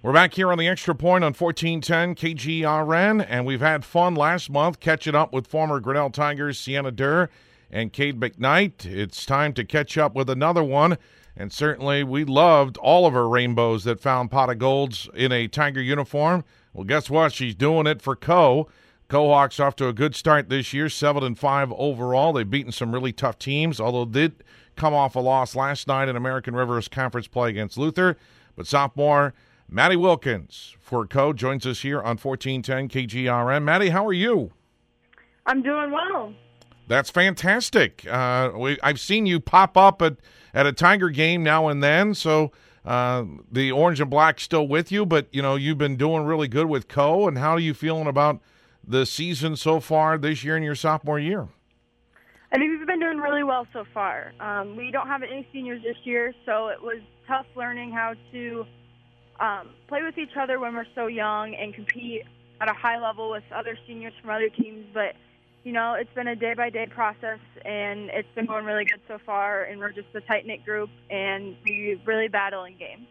We're back here on the Extra Point on 1410 KGRN, and we've had fun last month catching up with former Grinnell Tigers Sienna Durr and Cade McKnight. It's time to catch up with another one, and certainly we loved all of her rainbows that found pot of golds in a Tiger uniform. Well, guess what? She's doing it for Hawks off to a good start this year, 7-5 overall. They've beaten some really tough teams, although did come off a loss last night in American Rivers Conference play against Luther. But sophomore Maddie Wilkins for joins us here on 1410 KGRN. Maddie, how are you? I'm doing well. That's fantastic. I've seen you pop up at a Tiger game now and then, so the orange and black still with you, but you've been doing really good with and how are you feeling about the season so far this year in your sophomore year? I think we've been doing really well so far. We don't have any seniors this year, so it was tough learning how to play with each other when we're so young and compete at a high level with other seniors from other teams. But, it's been a day-by-day process, and it's been going really good so far, and we're just a tight-knit group, and we really battle in games.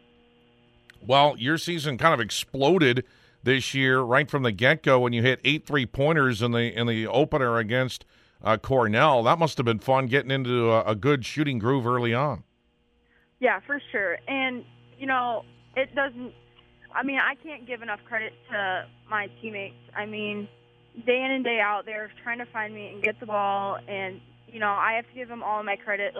Well, your season kind of exploded this year right from the get-go when you hit 8 3-pointers in the opener against Cornell. That must have been fun getting into a good shooting groove early on. Yeah, for sure. And, it doesn't – I can't give enough credit to my teammates. Day in and day out, they're trying to find me and get the ball. And, I have to give them all my credit.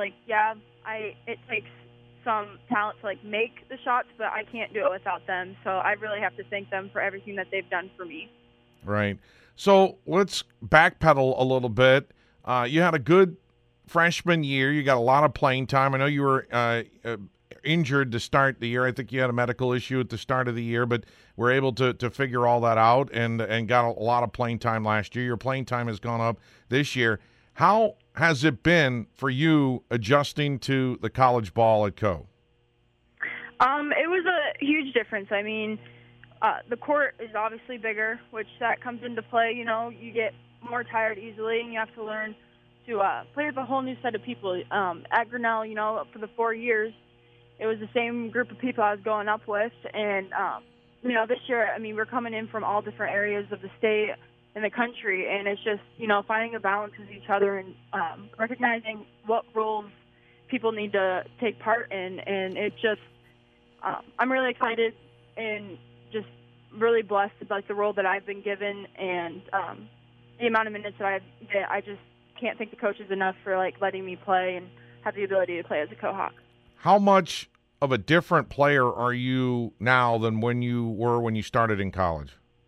It takes some talent to, make the shots, but I can't do it without them. So I really have to thank them for everything that they've done for me. Right. So let's backpedal a little bit. You had a good freshman year. You got a lot of playing time. I know you were injured to start the year. I think you had a medical issue at the start of the year, but were able to figure all that out and got a lot of playing time last year. Your playing time has gone up this year. How has it been for you adjusting to the college ball at It was a huge difference. The court is obviously bigger, which that comes into play. You get more tired easily, and you have to learn to play with a whole new set of people. At Grinnell, for the 4 years, it was the same group of people I was going up with. And, this year, we're coming in from all different areas of the state and the country, and it's just, finding a balance with each other and recognizing what roles people need to take part in. And it just, I'm really excited and just really blessed about the role that I've been given and the amount of minutes that I just can't thank the coaches enough for letting me play and have the ability to play as a Hawk. How much of a different player are you now than when you were when you started in college?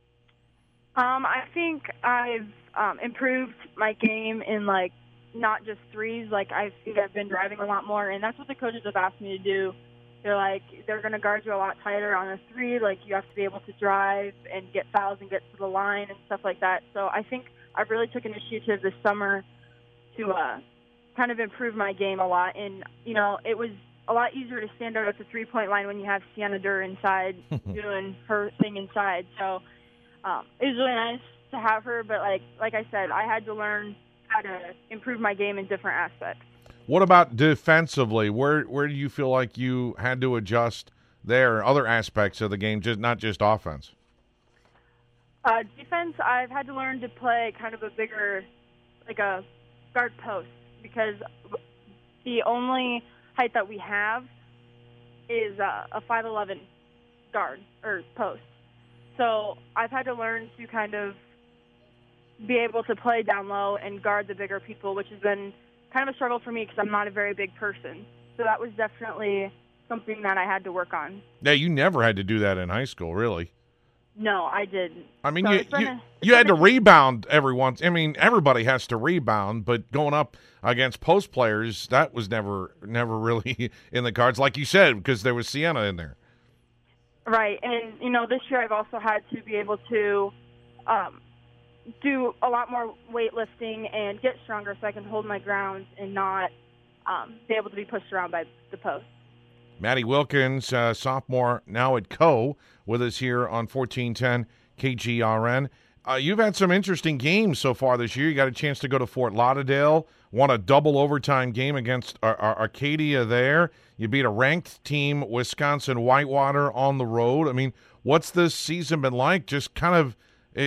I think I've improved my game in not just threes. I think I've been driving a lot more, and that's what the coaches have asked me to do. They're going to guard you a lot tighter on a three. You have to be able to drive and get fouls and get to the line and stuff like that. So I think I really took initiative this summer to kind of improve my game a lot. And, it was a lot easier to stand out at the three-point line when you have Sienna Durr inside doing her thing inside. So it was really nice to have her. But like I said, I had to learn how to improve my game in different aspects. What about defensively? Where do you feel like you had to adjust there, other aspects of the game, not just offense? Defense, I've had to learn to play kind of a bigger, a guard post, because the only height that we have is a 5'11" guard or post. So I've had to learn to kind of be able to play down low and guard the bigger people, which has been kind of a struggle for me because I'm not a very big person. So that was definitely something that I had to work on. Yeah, you never had to do that in high school, really. No, I didn't. You had to rebound every once. Everybody has to rebound, but going up against post players, that was never really in the cards, like you said, because there was Sienna in there. Right, and this year I've also had to be able to do a lot more weightlifting and get stronger so I can hold my ground and not be able to be pushed around by the post. Maddie Wilkins, sophomore now at with us here on 1410 KGRN. You've had some interesting games so far this year. You got a chance to go to Fort Lauderdale, won a double overtime game against Arcadia there. You beat a ranked team, Wisconsin Whitewater, on the road. I mean, what's this season been like? Just kind of,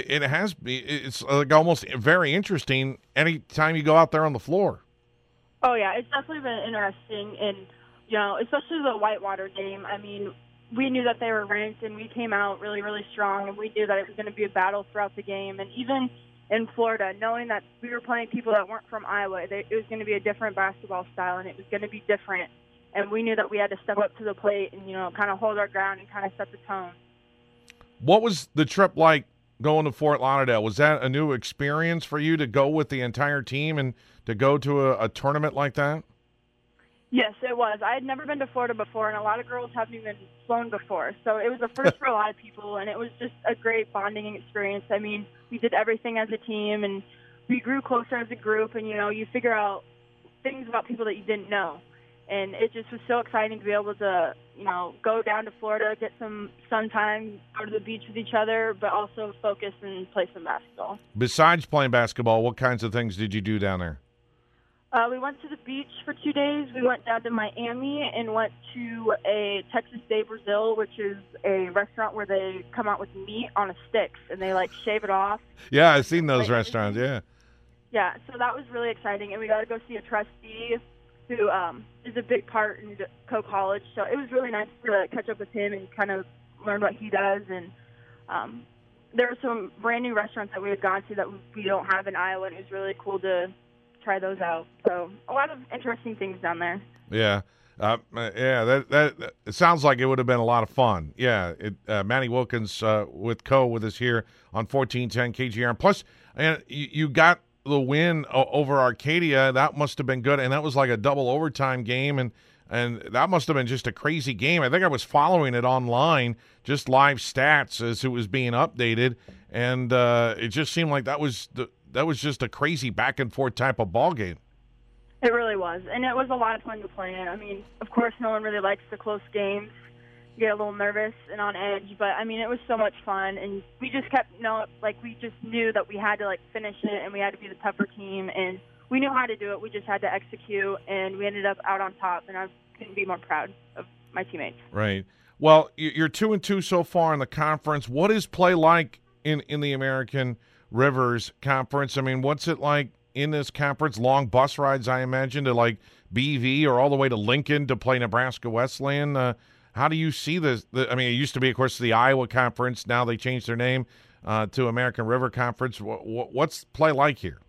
it's like almost very interesting anytime you go out there on the floor. Oh, yeah, it's definitely been interesting. And, especially the Whitewater game. I mean, we knew that they were ranked, and we came out really, really strong, and we knew that it was going to be a battle throughout the game. And even in Florida, knowing that we were playing people that weren't from Iowa, it was going to be a different basketball style, and it was going to be different. And we knew that we had to step up to the plate and, kind of hold our ground and kind of set the tone. What was the trip like going to Fort Lauderdale? Was that a new experience for you to go with the entire team and to go to a tournament like that? Yes, it was. I had never been to Florida before, and a lot of girls haven't even flown before. So it was a first for a lot of people, and it was just a great bonding experience. I mean, we did everything as a team, and we grew closer as a group, and, you figure out things about people that you didn't know. And it just was so exciting to be able to, go down to Florida, get some sun time, go to the beach with each other, but also focus and play some basketball. Besides playing basketball, what kinds of things did you do down there? We went to the beach for 2 days. We went down to Miami and went to a Texas de Brazil, which is a restaurant where they come out with meat on a sticks and they shave it off. Yeah, I've seen those restaurants. Yeah. Yeah, so that was really exciting, and we got to go see a trustee who is a big part in Coe College. So it was really nice to catch up with him and kind of learn what he does. And there were some brand new restaurants that we had gone to that we don't have in Iowa, and it was really cool to try those out. So a lot of interesting things down there. Yeah. That it sounds like it would have been a lot of fun. Yeah, Manny Wilkins with Coe with us here on 1410 KGR. Plus, and you got the win over Arcadia. That must have been good, and that was like a double overtime game, and that must have been just a crazy game. I think I was following it online, just live stats as it was being updated, and it just seemed like that was just a crazy back and forth type of ball game. It really was, and it was a lot of fun to play in. I mean, of course, no one really likes the close games. You get a little nervous and on edge, but I mean, it was so much fun, and we just we just knew that we had to finish it, and we had to be the tougher team, and we knew how to do it. We just had to execute, and we ended up out on top, and I couldn't be more proud of my teammates. Right. Well, you're 2-2 so far in the conference. What is play like in the American Rivers Conference? I mean, what's it like in this conference? Long bus rides, I imagine, to BV or all the way to Lincoln to play Nebraska Wesleyan. How do you see this? I mean, it used to be, of course, the Iowa Conference. Now they changed their name to American River Conference. What's play like here?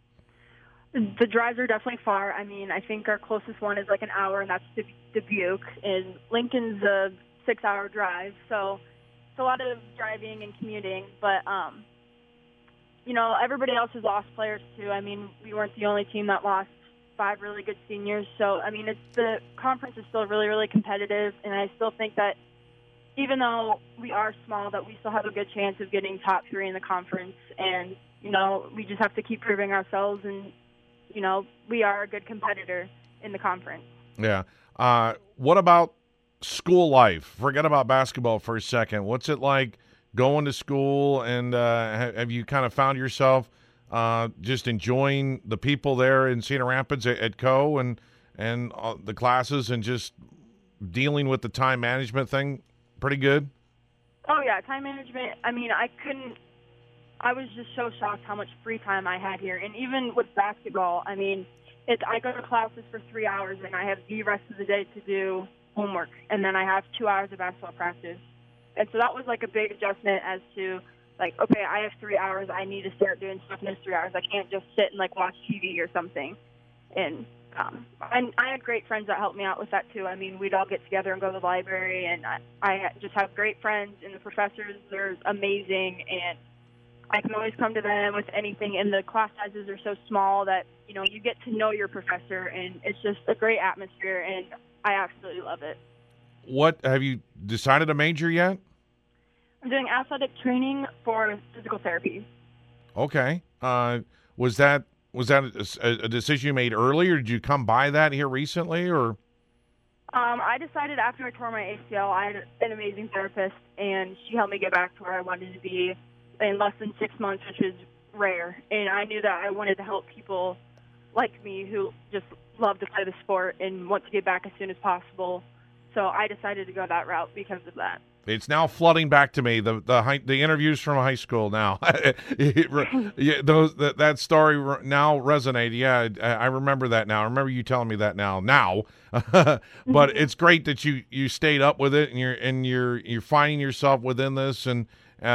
The drives are definitely far. I mean, I think our closest one is an hour, and that's to Dubuque. And Lincoln's a 6-hour drive, so it's a lot of driving and commuting. But everybody else has lost players too. I mean, we weren't the only team that lost 5 really good seniors. So, I mean, the conference is still really, really competitive, and I still think that even though we are small, that we still have a good chance of getting top 3 in the conference. And, we just have to keep proving ourselves, and, we are a good competitor in the conference. Yeah. What about school life? Forget about basketball for a second. What's it like going to school, and have you kind of found yourself just enjoying the people there in Cedar Rapids at Coe and the classes and just dealing with the time management thing pretty good? Oh, yeah, time management. I mean, I was just so shocked how much free time I had here. And even with basketball, I mean, I go to classes for 3 hours, and I have the rest of the day to do homework, and then I have 2 hours of basketball practice. And so that was a big adjustment as to, okay, I have 3 hours. I need to start doing stuff in those 3 hours. I can't just sit and, watch TV or something. And I had great friends that helped me out with that, too. I mean, we'd all get together and go to the library, and I just have great friends, and the professors, they're amazing, and I can always come to them with anything, and the class sizes are so small that, you get to know your professor, and it's just a great atmosphere, and I absolutely love it. What, have you decided a major yet? I'm doing athletic training for physical therapy. Okay. Was that a decision you made early, or did you come by that here recently, or? I decided after I tore my ACL, I had an amazing therapist, and she helped me get back to where I wanted to be in less than 6 months, which is rare. And I knew that I wanted to help people like me who just love to play the sport and want to get back as soon as possible. So I decided to go that route because of that. It's now flooding back to me, the interviews from high school now. That story now resonated. Yeah, I remember that now. I remember you telling me that now. But it's great that you stayed up with it, and you're finding yourself within this, and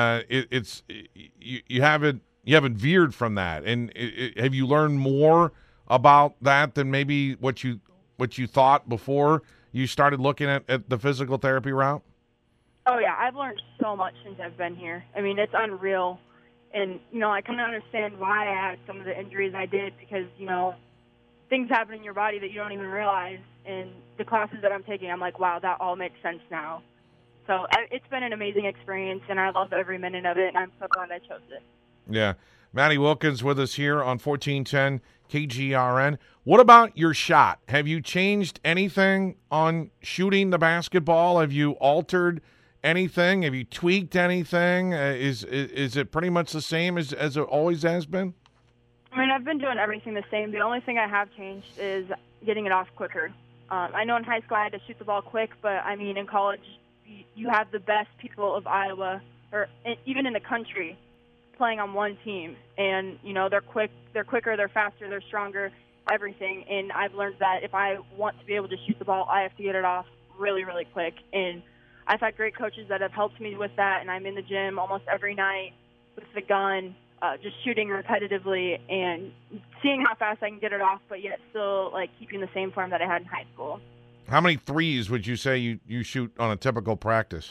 you haven't veered from that. And have you learned more about that than maybe what you thought before you started looking at the physical therapy route? Oh, yeah. I've learned so much since I've been here. I mean, it's unreal. And, I kind of understand why I had some of the injuries I did because, things happen in your body that you don't even realize. And the classes that I'm taking, I'm like, wow, that all makes sense now. So it's been an amazing experience, and I love every minute of it, and I'm so glad I chose it. Yeah. Maddie Wilkins with us here on 1410 KGRN. What about your shot? Have you changed anything on shooting the basketball? Have you altered anything? Have you tweaked anything? Is it pretty much the same as it always has been? I mean, I've been doing everything the same. The only thing I have changed is getting it off quicker. I know in high school I had to shoot the ball quick, but, I mean, in college you have the best people of Iowa, or even in the country, playing on one team. And, they're quicker, they're faster, they're stronger, everything. And I've learned that if I want to be able to shoot the ball, I have to get it off really, really quick. And I've had great coaches that have helped me with that, and I'm in the gym almost every night with the gun, just shooting repetitively and seeing how fast I can get it off, but yet still, keeping the same form that I had in high school. How many threes would you say you shoot on a typical practice?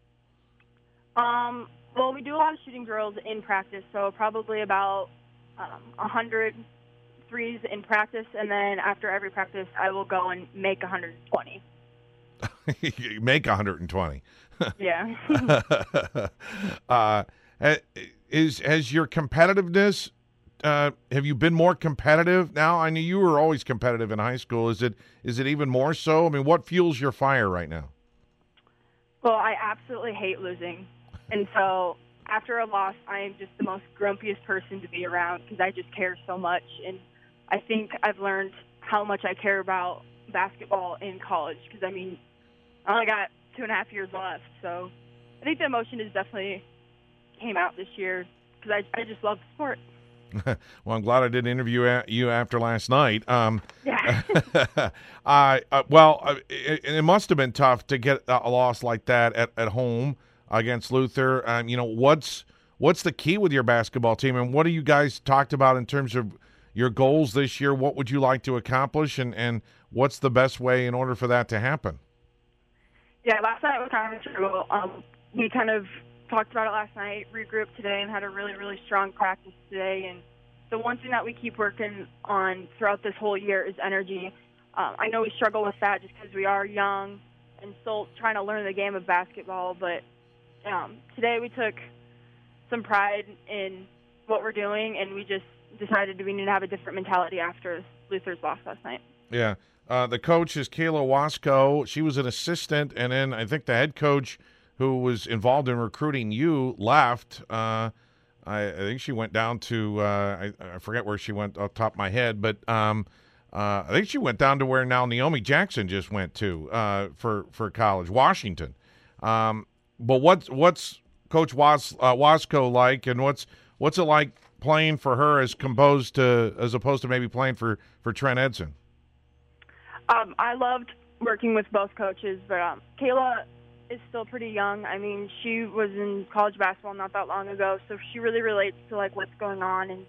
Well, we do a lot of shooting drills in practice, so probably about 100 threes in practice, and then after every practice, I will go and make 120. You make 120. Yeah. Has your competitiveness? Have you been more competitive now? I know you were always competitive in high school. Is it even more so? I mean, what fuels your fire right now? Well, I absolutely hate losing, and so after a loss, I am just the most grumpiest person to be around because I just care so much, and I think I've learned how much I care about basketball in college because, I mean, I only got 2.5 years left, so I think the emotion has definitely came out this year because I just love the sport. Well, I'm glad I didn't interview you after last night. Yeah. It must have been tough to get a loss like that at home against Luther. What's the key with your basketball team, and what have you guys talked about in terms of your goals this year? What would you like to accomplish, and what's the best way in order for that to happen? Yeah, last night was kind of a struggle. We kind of talked about it last night, regrouped today, and had a really, really strong practice today. And the one thing that we keep working on throughout this whole year is energy. I know we struggle with that just because we are young and still trying to learn the game of basketball. But today we took some pride in what we're doing, and we just decided we need to have a different mentality after Luther's loss last night. Yeah. The coach is Kayla Wasko. She was an assistant, and then I think the head coach who was involved in recruiting you left. I think she went down to I forget where she went off the top of my head, but I think she went down to where now Naomi Jackson just went to for college, Washington. But what's Coach Wasko like, and what's it like playing for her as opposed to maybe playing for Trent Edson? I loved working with both coaches, but Kayla is still pretty young. I mean, she was in college basketball not that long ago, so she really relates to what's going on. And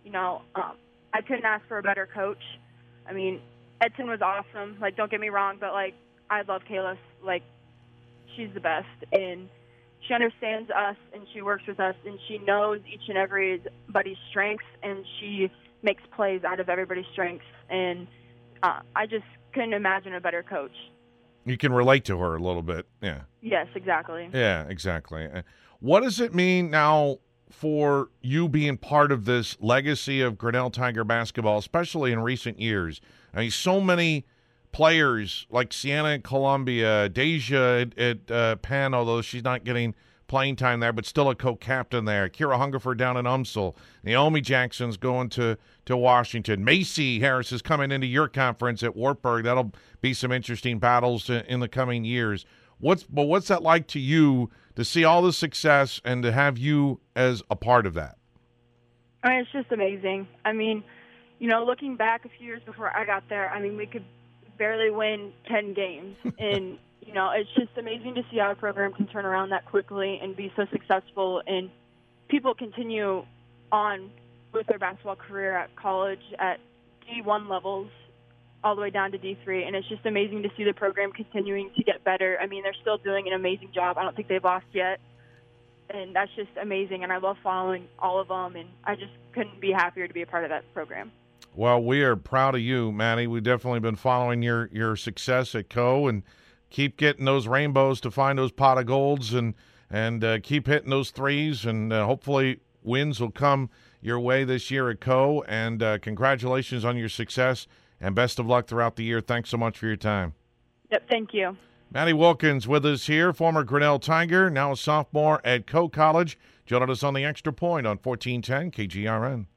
I couldn't ask for a better coach. I mean, Edson was awesome. Don't get me wrong, but I love Kayla. She's the best, and she understands us, and she works with us, and she knows each and everybody's strengths, and she makes plays out of everybody's strengths. And I just couldn't imagine a better coach. You can relate to her a little bit, yeah. Yes, exactly. Yeah, exactly. What does it mean now for you being part of this legacy of Grinnell Tiger basketball, especially in recent years? I mean, so many players like Sienna at Columbia, Deja at Penn, although she's not getting playing time there, but still a co-captain there. Kira Hungerford down in UMSL. Naomi Jackson's going to Washington. Macy Harris is coming into your conference at Wartburg. That'll be some interesting battles in the coming years. What's that like to you to see all the success and to have you as a part of that? I mean, it's just amazing. I mean, looking back a few years before I got there, I mean, we could barely win 10 games. And, it's just amazing to see how a program can turn around that quickly and be so successful. And people continue on with their basketball career at college at D1 levels all the way down to D3. And it's just amazing to see the program continuing to get better. I mean, they're still doing an amazing job. I don't think they've lost yet. And that's just amazing, and I love following all of them, and I just couldn't be happier to be a part of that program. Well, we are proud of you, Maddie. We've definitely been following your success at Co, and keep getting those rainbows to find those pot of golds, and keep hitting those threes, and hopefully wins will come your way this year at Co, and congratulations on your success, and best of luck throughout the year. Thanks so much for your time. Yep, thank you. Maddie Wilkins with us here, former Grinnell Tiger, now a sophomore at Co College, joining us on the Extra Point on 1410 KGRN.